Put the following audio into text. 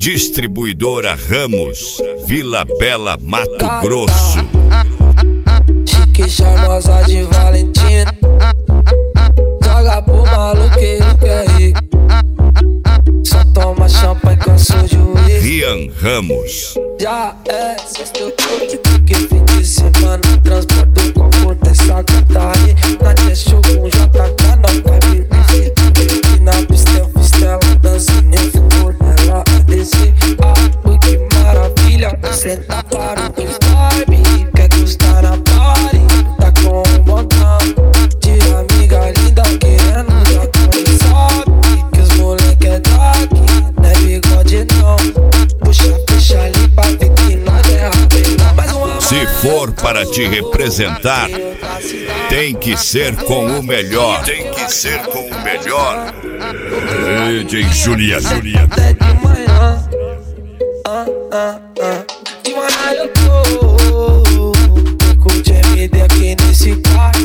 Distribuidora Ramos, Vila Bela, Mato Grosso. Chique charmosa de Valentina, joga pro maluqueiro que é rico. Só toma champanhe, cansou de uísque. Rian Ramos. Já é sexto truque, porque fim de semana transporta o copo dessa gata aí. Na deixou com JK, não vai me vestir. E na pista eu fiz tela, dancinha ficou nela a descer. Ah, ui, que maravilha, senta para o dois vibe. Quer gostar na party, tá com um montão de amiga linda querendo já sabe que os moleque é daqui, não é bigode não. Puxa, puxa ali pra ver que nós é rapidão. Mais uma. Se for para te representar, tem que ser com o melhor. Tem que ser com o melhor. DJ Juliano. Até de manhã, de manhã eu tô com o GMD aqui nesse quarto.